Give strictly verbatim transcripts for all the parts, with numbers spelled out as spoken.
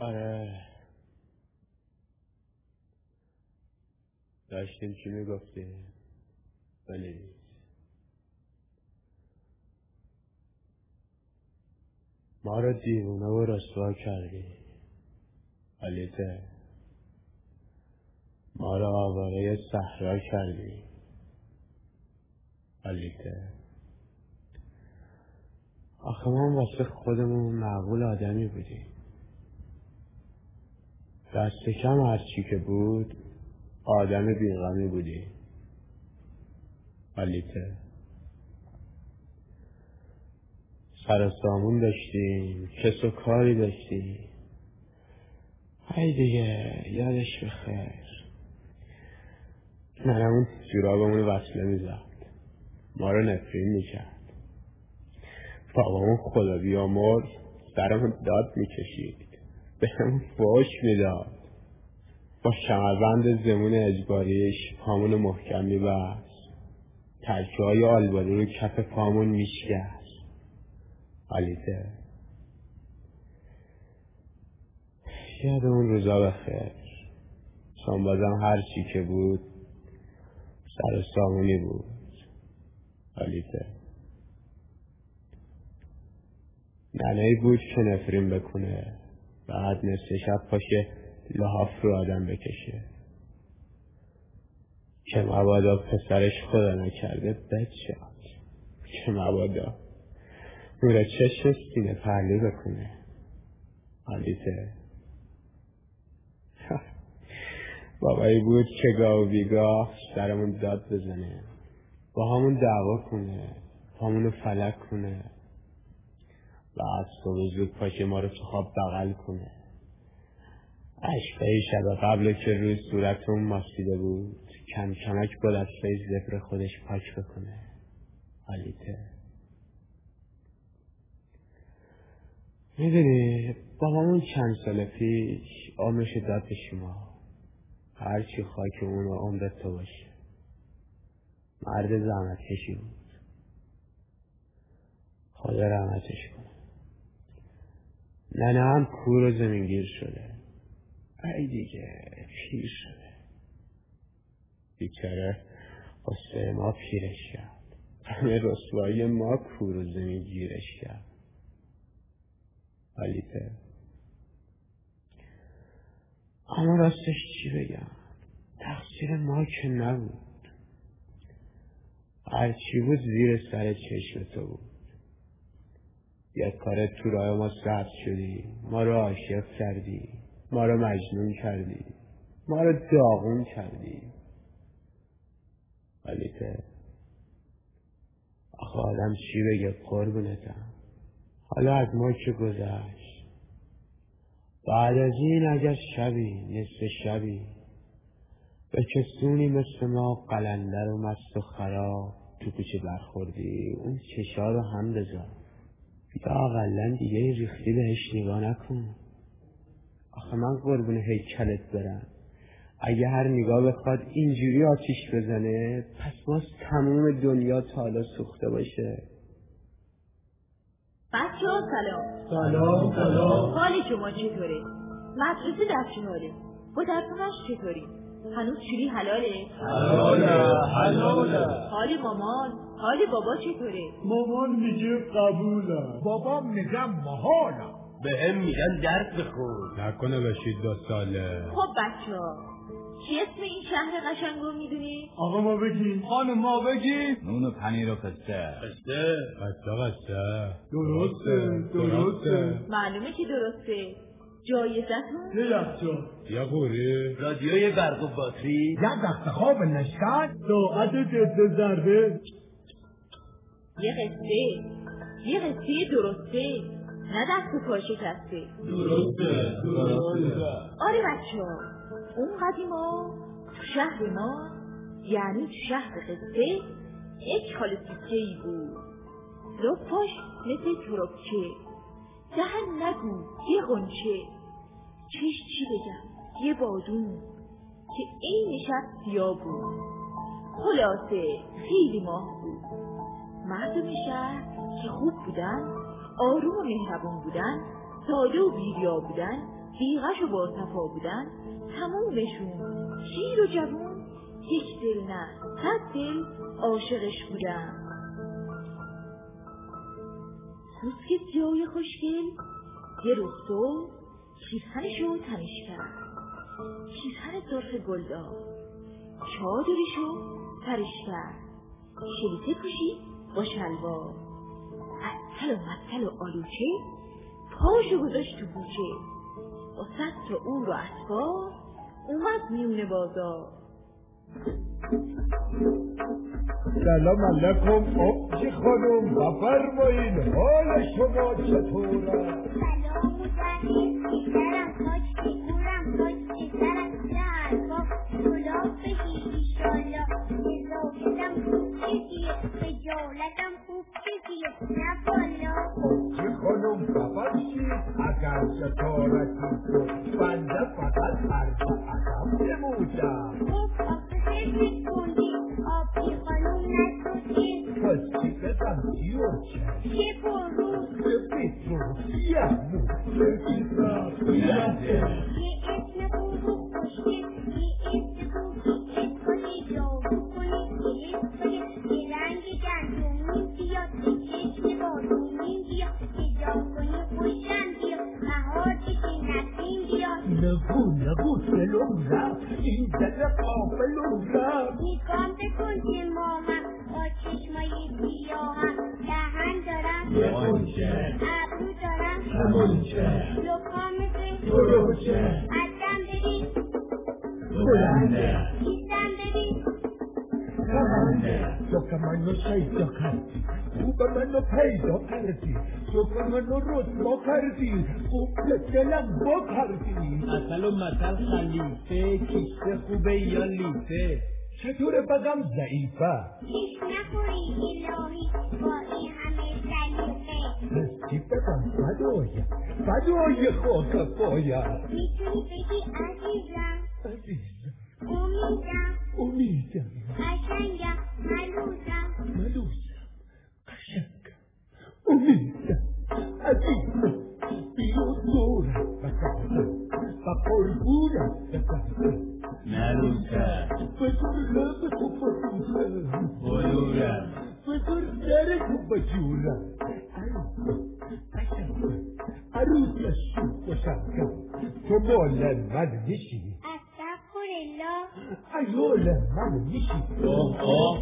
آره داشتیم چی میگفتی؟ بنویس. ما رو دیوونه و رسوا کردی حالیته، ما رو آواره صحرا کردی حالیته. آخه ما واسه خودمون معقول آدمی بودیم، دست کم هرچی که بود آدم بیغمی بودی حالیته. سر و سامون داشتیم، کس و کاری داشتیم. های دیگه یادش بخیر. ننمون جورابمون وصله میزد، ما رو نفرین میکرد. بابامون خدا بیامرز سرمون داد میکشید، بهمون فحش میداد. با کمربند زمون اجباریش پامون محکم میبست، ترکه های آلبالو رو کف پامون میشکست حالیته. یاد اون روزا بخیر، چون بازم هر چی که بود سر و سامونی بود حالیته. ننهی بود که نفرین بکنه، بعد نصف شب پاشه لحاف رو آدم بکشه که مبادا پسرش خدا نکرده بد شد، که مبادا نور چشم سینه پرلی بکنه حالیته. بابایی بود که گاه و بیگاه سرمون داد بزنه، با همون دعوا کنه، پامونو فلک کنه، بعد صبح زود پاشه ما رو تو خواب بغل کنه. عشقای شب قبل که روی صورتون ماسیده بود کم کمک با دستای زبر خودش پاک بکنه حالیته. میدونی بابامون چند سال پیش عمرش داد به شما، هرچی خاک اون و عمرت تو باشه. مرد زحمت کشی بود، خدا رحمتش کنه. ننه هم کور و زمینگیر شده، ای دیگه پیر شده. بیچاره قصه ما پیرش کرد، همه رسوایی ما کور و زمینگیرش کرد حالیته. اما راستش چی بگم، تقصیر ما که نبود، هرچی بود زیر سر چشم تو بود. یک کار تو راه ما سبز شدی، ما رو عاشق کردی، ما رو مجنون کردی، ما رو داغون کردی حالیته. آخه آدم چی بگه قربونتم. حالا از ما که گذشت، بعد از این اگر شبی نصف شبی به کسونی مثل ما قلندر و مست و خراب تو کوچه برخوردی، اون چشا رو هم بذار یا اقلن دیگه ریختی بهش نگاه نکن. آخه من قربون هیکلت برم، اگه هر نگاه بخواد اینجوری آتیش بزنه پس باز تموم دنیا تا حالا سوخته باشه. بچه ها سلام. سلام سلام. حالی شما چطوره؟ مدرسه در چه حاله؟ با درسونش چطوری؟ هنوز چوری حلاله؟ حلاله حلاله. حالی مامان، حالی بابا چطوره؟ مامان میگه قبوله، بابام میگه محاله. به هم میگن درس بخون. نکنه بشید دو ساله. خب بچه ها چی اسم این شهر قشنگو میدونی؟ آقا ما بگیم، خانم ما بگیم. نون و پنیر و قصه. قصه قصه قصه. درسته درسته. معلومه که درسته. جایزتون؟ یه یخچال، یه قوری، رادیوی برق و باتری، یه دست خواب نشکن، ساعت جد ضربه، یه قصه یه قصه درسته، نه دست و پا شکسته. درسته درسته. آره بچه ها، اون قدیما تو شهر ما، یعنی تو شهر قصه، یک خاله سیکه‌ای بود. لپاش مثل تربچه، دهن نگو یه غنچه، چش چی بگم یه بادون که این شب سیاه بود. خلاصه خیلی ماه بود. مردم شهر که خوب بودن، آروم و مهربون بودن، ساده و بیریا بودن، بیغش و با صفا بودن تمومشون شیر و جوون یک دل نه صد دل عاشقش بودن. سوسک سیاه خوشگل یه روز صبح پیرهنشو تنش کرد. پیرهن سرخ گلدار، چادرشو سرش کرد، شلیته پوشید با شلوار، عسل و مسل و آلوچه پاشو گذاشت تو کوچه. با صد تا اون رو اسباب اومد میون بازار. سلام علیکم آبجی خانم، بفرمایین حال شما چطوره؟ سلام مدرس بیدرم کاش بگورم کاش بزرم نه حرفا گلاب بگی ایشالله نزاکتم خوب چیزیه خجالتم خوب چیزیه نه بالا. آبجی خانم ببخشید اگر شطارتی تو بنده فقط عرض ادب نمودم. خب آخه فکر کندی آبجی خانم نشدی پس چی بدم جیوچه چه برو بپیتروفیم بپیتروفیم یه اسم بورو خوشگل یه اسم بورو اسم جاگو کنه گلس کنه یه رنگ گندمین بیاد یه چشم بارونین بیاد یه جا کنه خوشم بیاد بهار بشه نسیم بیاد. نگو نگو سلام رفت این دل قافلون رفت. نگام بکن که مامم با چشمای سیاهم دهن دارم ابرو دارم لکام مثل تروچه عدم ببین بلنده کیسم ببین کمنده تو که منو شیدا کردی خوب منو پیدا کردی تو که منو رسوا کردی خوب که دلم با کردی. اصل و مثل خلیفه کیسه خوبه یا لیفه چطور بدم ضعیفه کش نخوری الهی با این همه سلیقه رستی بدم فدایم فدای خاک پایم. میتونی بگی عزیزم عزیزم امیدم امیدم قشنگم ملوسم ملوسم قشنگم امیدم عزیزم بیو دورم بسازم و قلبونم بسازم ملوسه بزر لب تو بسوزم بلورم بزر در تو بجورم عروسم قشنگم عروسشو خوشنگم تو مال من میشی استغفرالله ایال من میشی. اوه اوه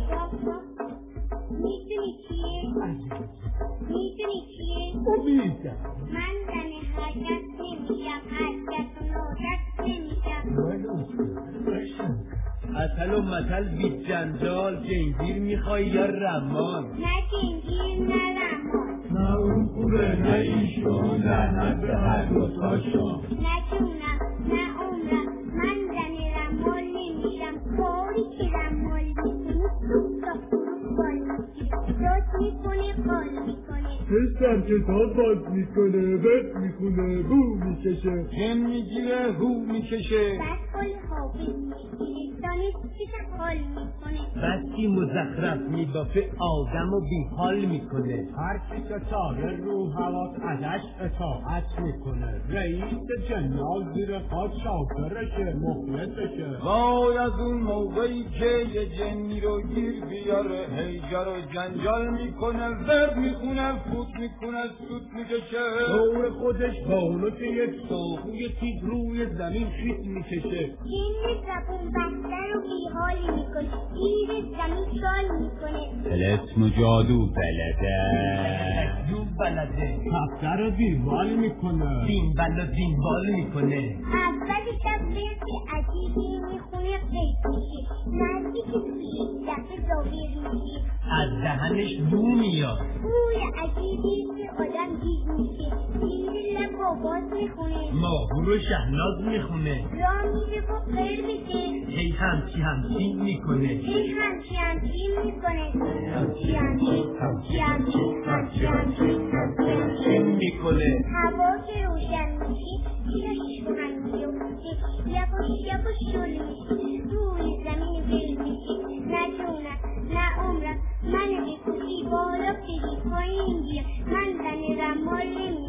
میدونی چیه؟ عزیزم میدونی چیه؟ امیدم من زن حرکت نمیشم حرکت و نوزت نمیشم. ملوسم قشنگم اصل و مثل بی جنجال جنگیر میخوای یا رمان نه جنگیر نه رمان نه اون خوبه نه ایشون لعنت به هر دوتاشون. نه جونم نه عمرم من زن رمال نمیشم. کاری که رمال میکنی تو تا فرو بال میگیری داد میکنه قال میکنه پسر کتاب باز میکنه بد میخونه بو میکشه جن میگیره هو میکشه بس قال حافظ میگیره دانستش حال میکنه بسی مزخرف میبافه آدم و بیحال میکنه هر کی که تاره رو هواس ازش اطاعت میکنه. رئیس جنال زیر خاک شاکرشه مخلصشه. وای از اون موقعی که یه جنی رو گیر بیاره هیجر و جنجال میکنه ورد میخونه فوت میکنه سوت میکشه دور خودش بانو که یک ساقوی تیز روی زمین خیت میکشه. جن زبون بسته رو بیحال میکنه گیر زمین شال میکنه. تلسم و جادو بلده یو بلده کفتر رو دیوال میکنه. دین بلا دینبال میکنه اولش از ورد عجیبی میخونه قیب میشه نزدیک توی دفعه ظاهر میشه از دهنش بو میاد بوی عجیبی که آدم گیز میشه زیر لب آواز میخونه ماهور و شهناز میخونه راه میره و قیر میشه هی همچی همچی میکنه هی همچی همچی میکنه همچی همچی همچی همچی همچی همچی همچی همچی میکنه هوا که روشن میشه چشم هم میفته یواش یواش شل میشه روی زمین ول میشه نه جونم نه عمرم من بکشی بالا بری پایین بیا من زن رمال نمیشم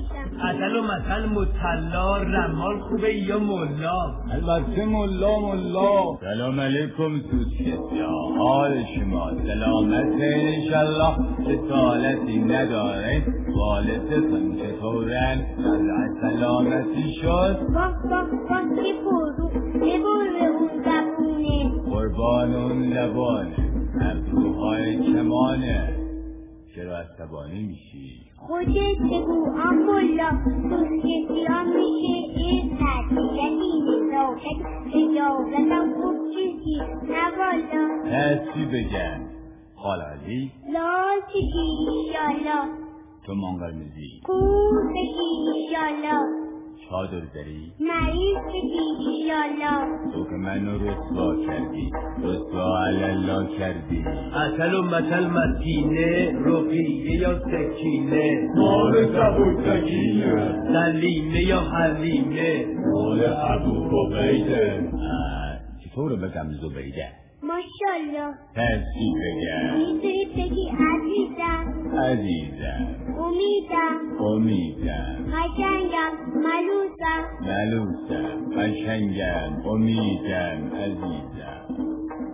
عدل و مثل مطلا رمال خوبه یا ملا؟ البته ملا ملا. سلام علیکم سوسکتیا، حال شما سلامت انشالله، رسالتی نداره، والدتون چطورن؟ سلامتی شد؟ واه واه واه که پرو نبر به اون زبونه، قربان اون لبانه، ابروهای کمانه. چرا عصبانی میشی؟ خودت بگو آمولا، سوسکتیا میشه این تدیلتی نزاکت رجالتم خوب چیزی نوالا. هستی بگم خالالی لال چشی ایشالا، تو منقرمزی کور بشی ایشالا، چادر داری مریض بشی ایشالا. تو که منو رسوا کردی، رسوا علالا کردی. عدل و مثل متینه رقیه یا سکینه، مال سبوتکینه سلیمه یا حلیمه، مال ابو عبیده. چطور بگم زبیده؟ ماشالله. هستی بگم میتونی بگی عزیزم، عزیزم، امیدم، امیدم، قشنگم، ملوسم، ملوسم، قشنگم، امیدم، عزیزم.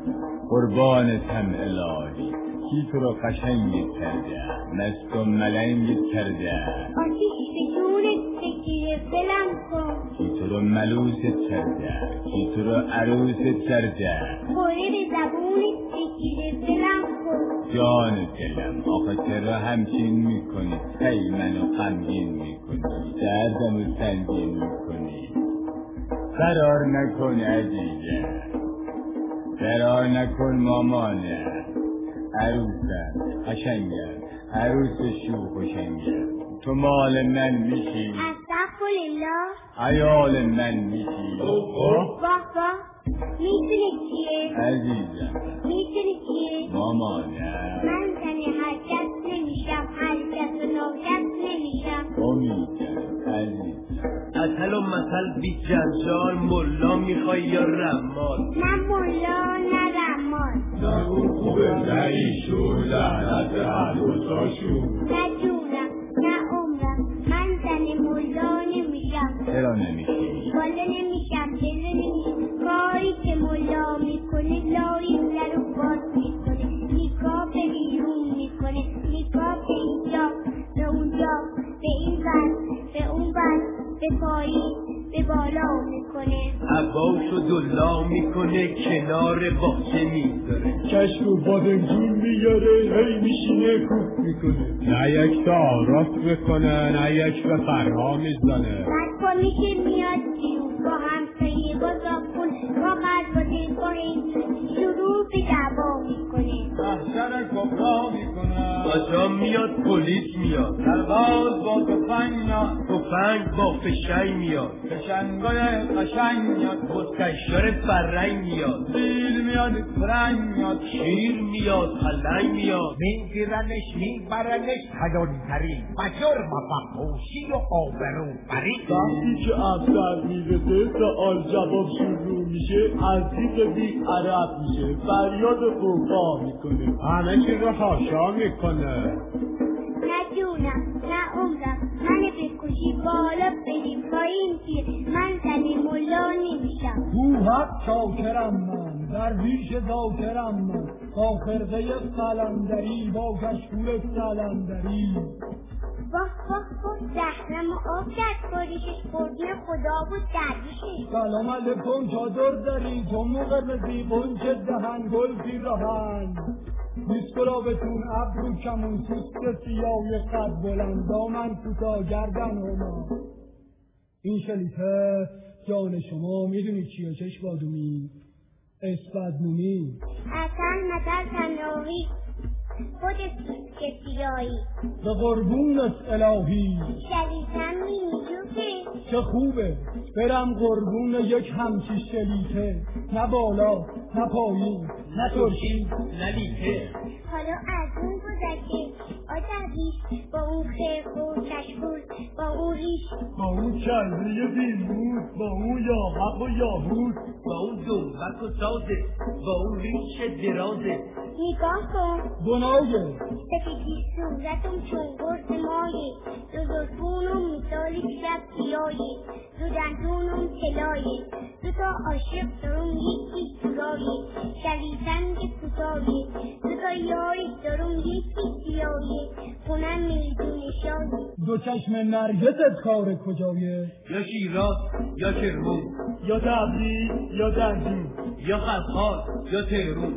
قربانتم الهی، کی تو رو قشنگت کرده، مست و ملنگت کرده. آتیش به جونت بگیره بلم کن، کی تو رو ملوست کرده، کی تو رو عروست کرده. خوره به زبونت بگیره بلم کن. جان دلم آخه چرا همچین میکنی، هی منو غمگین میکنی، دردمو سنگین میکنی. فرار نکن عزیزم، فرار نکن مامانه، عروسم قشنگم، عروس شوخ و شنگم. تو مال من میشی، استغفرالله. عیال من میشی. واه واه میتونی کیه؟ عزیزم میتونی کیه؟ مامانه، من زنی هر کس نمیشم، هر کس و ناکس نمیشم. امیدم، عزیزم. عدل و مثل بی جنجال، ملا میخوای یا رمال؟ نه ملا نه رمال، نه اون خوبه نه ایشون، لعنت حلوزاشون. نه جونم نه عمرم، من زن ملا نمیشم. چرا نمیشی؟ والا نمیشم، دل نمیشم. کاری که ملا میکنه لاری در رو باز میکنه، نگاه به بیرون میکنه، نگاه به اینجا به اونجا، به این ور به اون ور، به پایین به بالا میکنه. عباش و دلا میکنه، کنار باغچه میذاره، کشک و بادمجون میاره، هی میشینه کوک میکنه. نه یک تا راست بکنه، نه یک به فرها میزنه. بعد پا میشه میاد بیرون، با همسایه با زاکن با قلباته با هیچون شروع به دعوا میکنه. محشر کبرا میکنه، باشا میاد پلیس میاد، سرباز با تفنگ میاد، تفنگ با فشنگ میاد، فشنگای قشنگ میاد، مستشار فرنگ میاد، بیل میاد فرنگ میاد، شیر میاد پلنگ میاد، میگیرنش میبرنش حیانترین و جرم فحاشی و آبروبری. وقتی که افسر میرسه سوال جواب شروع میشه، از دیگه بی عرب میشه، فریاد قوقا میکنه، همه چیز رو حاشا میکنه. نه جونم نه عمرم، من بکشی بالا بریم پایین تیر، من زنی ملا نمیشم. تو حق چاکرم من، درویش ذاکرم من، با خرقه قلندری، با کشکول سلندری. واه واه واه زهرم آب کرد، باریشش خوردی خدا بود درویشش. سلام علیکم چادر داری، تو مقرمزی بنچه دهن گل پیراهن، میسکرابتون ابرو کمون، پوست سیاه قد بلند، دامن کوتاه گردن هما. این شلیته جان شما میدونی چیه؟ چشم بادومی اسپدمومی. اصلا مثل تنهایی خودت که سیایی، به قربونت الهی شلیتم میمیجوکه. چه خوبه برم قربون یک همچی شلیته، نه بالا نه پایین نه ترشی نه لیته. حالا از اون گذشته آدمیش، با اون خرق و کشکول، با اون ریش، با اون کله بیمود، با اون یاحق و یاهود، با اون دنبک و سازه، با اون ریش درازه، نگاه کن گناهه سفیدی صورتم چون گرد مایه دو زلفونم مثال شب سیایه دو دندونم طلایه دو تا عاشق دارم یکی سرایه شلیسنگ کوتاهه دو تا یاری دارم یکی سیایه خونم میدون شایه دو چشم نرگست کار کجایه یا شیراز یا کرمان یا تبریز یا دندون یا خلخال یا تهرون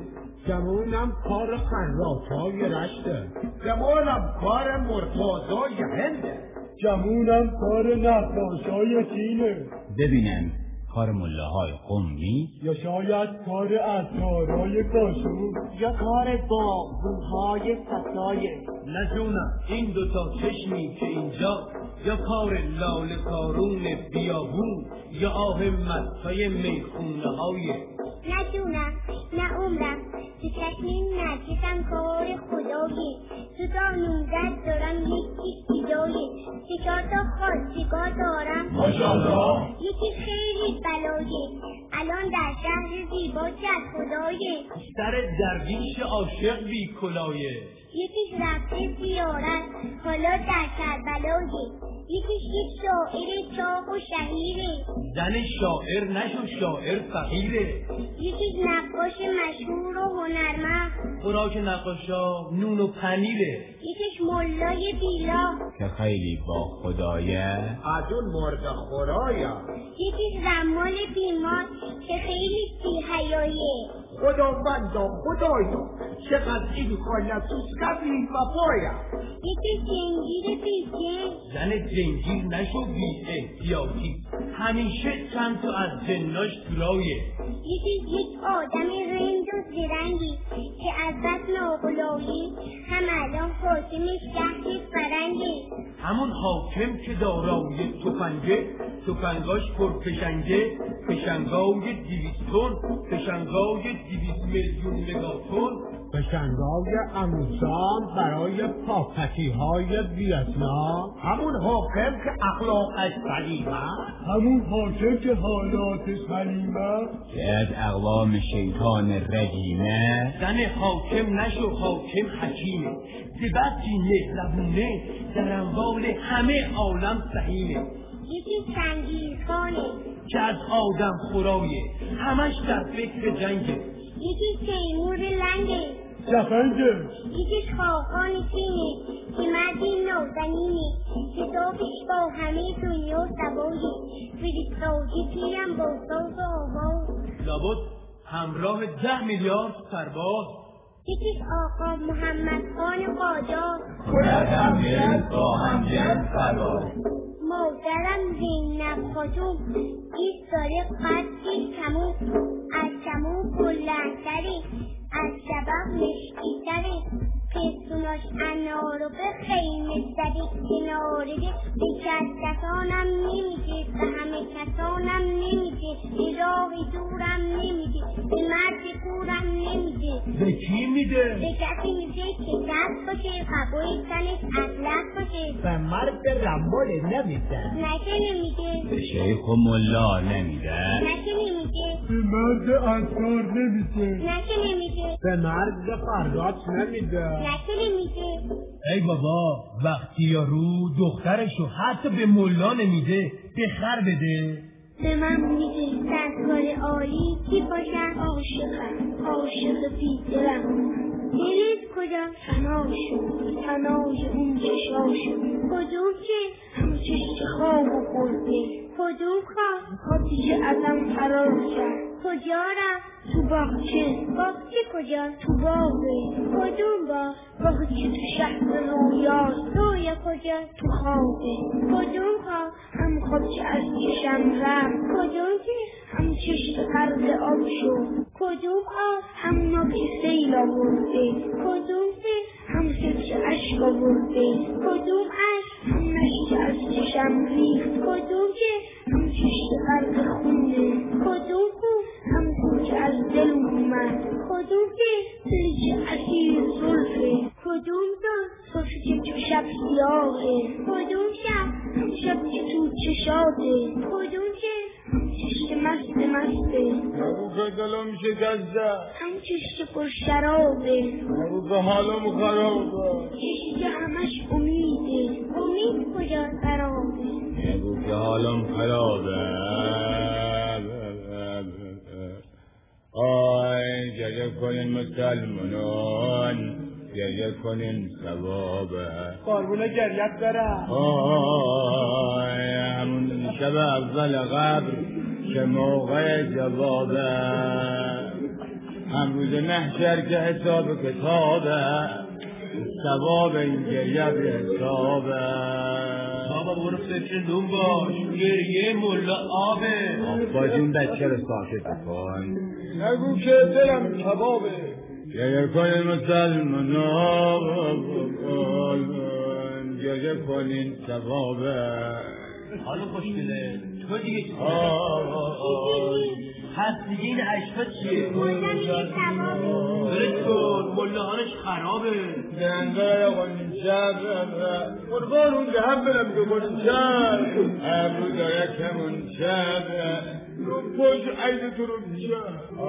گمونم کار خراتای رشته گمونم کار مرتازای هنده گمونم کار نقاشای چینه ببینم کار ملاهای قمی یا شاید کار عطارای کاشون یا کار باغبونهای ستایه. نه جونم این دوتا چشمی که اینجا یا کار لاله کارون بیابون یا آه مدهای میخونه های نه جونم نه عمرم تو چشمی نرگسم کار خدایه تو تا نوزد دارم یکی سیدایه سه چهار تا خواستگاه دارم ماشاءالله یکی خیلی بلایه الان در شهر زیبا چه خدایه سر درویش عاشق بی کلایه یکیش رفته زیارت حالا در کربلایه یکیش یک شاعر چاق و شهیره زن شاعر نشو شاعر فقیره یکیش نقاش مشهور و هنرمند خوراک نقاشا نون و پنیره یکیش ملای بیلا که خیلی با خدایه از اون مرد خورایه یکیش رمال بیمار که خیلی بی حیایه خداوندا خدایا چقدر این خالتوس کبیر و بایا یکیش جنگیر بیجه زن جنگیر نشو بی احتیاطی همیشه چند تا از جناش تلایه یکیش یک آدم رنج و زرنگی که از بس ناغلایی هم الان حاکمش شهر فرنگه همون حاکم که دارای تفنگه تفنگاش پرفشنگه فشنگای دیویست تن فشنگای دیویست میلیون مگاتن فشنگای اموسان برای پاپتی های ویتنام همون حاکم که اخلاقش سلیمه همون حاکم که حالاتش حلیمه که از اقوام شیطان رجیمه زن حاکم نشو حاکم حکیمه زبطی مهربونه در اموال همه عالم سهیمه یکی چنگیزخانه که از آدم خورایه همش در فکر جنگه یکی تیمور لنگه جفنگه یکیش خاقان چینه که مردی نازنینه کتابش با همه دنیا سوایه فرستادی پیم با ساز و آواز لابد همراه ده میلیارد سرباز یکیش آقا محمد خان قاجار خودم میرد با همجن سرباز مادرم زینب خاتون ایستاره قدی کمون از کمون بلندتره از شبه مشکیتره پستوناش انارو به خیمه زده کناره به کسانم نمیده به همه کسانم نمیده به راه دورم نمیده به مرد کورم نمیده به کی میده؟ به کسی میده که دست باشه قبول تنش اطلق باشه به مرد رمبال نمیده نکه نمیده به شیخ و ملا نمیده نکه نمیده به مرد اثار نمیده نکه نمیده به مرد فردات نمیده نکه نمیده ای بابا وقتی یارو دخترشو حتی به ملا نمیده به خر بده به من میگه دستگار عالی کی باشم عاشقم عاشق بیدلم دلت کجا فناشو فنای اون چشاشو کدوم که همون چشت خواب و خورده کدوم خواب خوابی که ازم فرار کرد کجا رفت تو باغچه باغچه کجا تو باغه کدوم باغ باغچه تو شهر رویاست رویا کجا تو خوابه کدوم خواب هم خواب که از چشم رفت کدوم که هم چشم قرض آب شد کدوم آب همونا که سیل آورده کدوم که هم سبچه عشق آورده کدوم عشق هم نشی از چشم ریخت کدوم که هم چشم قرض خونه کدوم خوب هم که از دل اومد کدوم که دلی که اسیر زلفه کدوم دار صفی که تو شب سیاهه کدوم شب هم شب که تو چشاته کدوم که هم چشم مست مسته نگو که دلم شکسته هم چشم پر شرابه نگو که حالم خرابه چشم که همش امیده امید کجا خرابه نگو که حالم خرابه آی گریه کنین مسلمانان گریه کنین ثوابه قربون گریت برم آی همون شب اول قبر که موقع جوابه هم روز محشر که حساب کتابه ثواب این گریه به حسابه بابا برو فکر نون باش گریه ملا آبه آباز این بچه رو ساکت بکن نگو که دلم کبابه گریه کنین مسلمانان گریه کنین ثوابه حالا خوشگله تو دیگه چی پس دیگه این عشقا چیه؟ ملا میگه ثوابه برش کن ملاهانش خرابه دنگای قنچه قربان اون ده هم برم که قنچه ابرو داره که منچه رو پشت عید تو رو میشه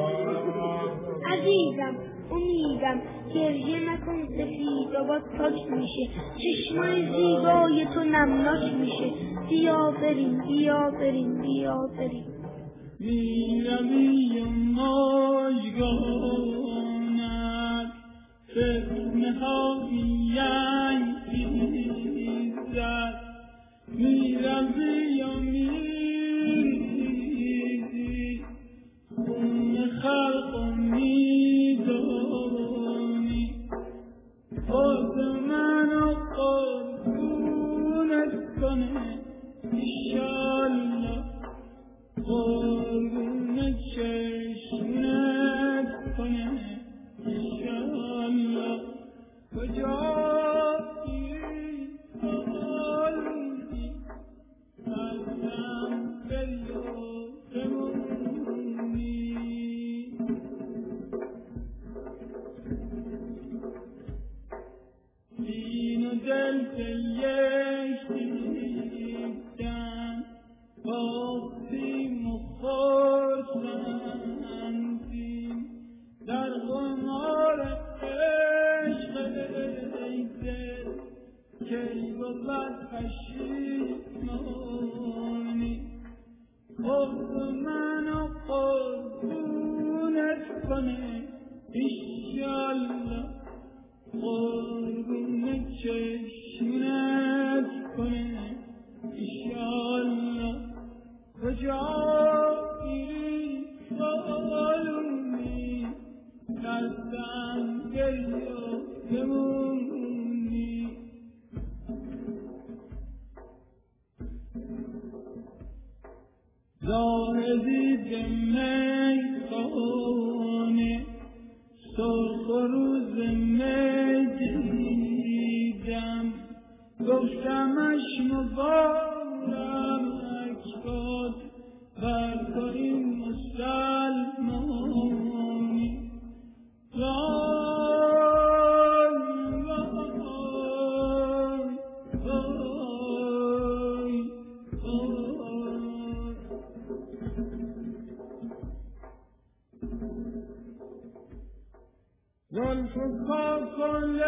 عزیزم امیدم گریه نکن سفید آباد پاک میشه چشمای زیبای تو نمناک میشه بیا بریم بیا بریم بیا بریم میرمی و ماجگانت فتنه ها میانگیزد میرمی و میریزی خون خلق و میدانی خود منو قربونت کنه ایشالله قربون چشمت کنه ایشالله کجایی آلودی ازم بلو بمونی دین و دل که یکیدن باختیم و خورسندیم در قمار عشق ای دل کی بود پشیمانی خود منو قربونت کنه ایشالله قربون چشمت کنه ایشالله کجا میری بالونی دستم گریه بمونی زاهدی به میخانه سرخ و روز می دیدم گفتمش مبارک باد بر تو این مسلمانی وای وای وای وای زلف کاکل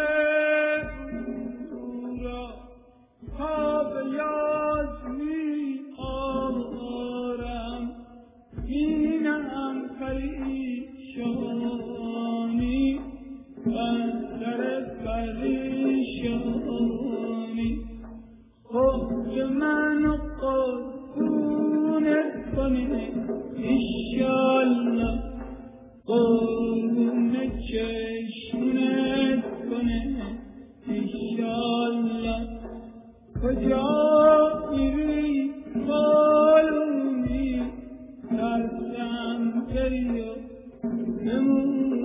را خواب یاد می آرم اینم پریشانی بر سر پریشانی خود منو قربونت کنه ایشالله قربون چشمت کنه ایشالله کجا میری بالونی ترسم گریه بمون